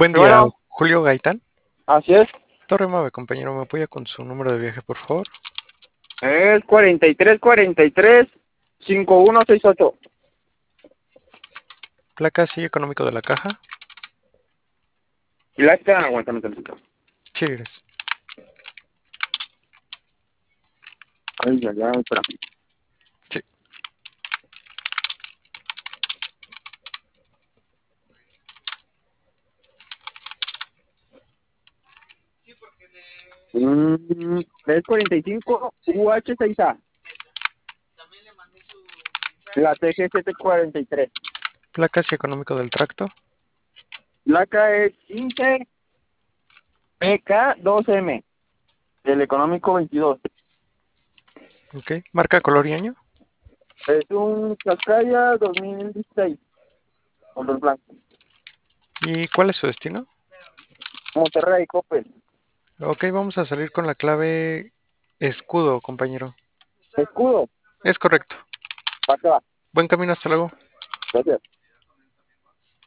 Buen día, Bueno, Julio Gaitán. así es. Torre Mave, compañero, ¿me apoya con su número de viaje, por favor? Es 4343-5168. Placa, sí, económico de la caja. Y la está, aguántame tantito. Sí, gracias. Ay, ya, ya, espera. Sí. Es 45 UH6A. La TG743. Placa, sí, económico del tracto. Placa es 15PK2M. El económico 22. Ok. Marca, color y año. Es un Cascaya 2016. Color blanco. ¿Y cuál es su destino? Monterrey, Coppel. Ok, vamos a salir con la clave escudo, compañero. Escudo. Es correcto. Para acá. Buen camino, hasta luego. Gracias.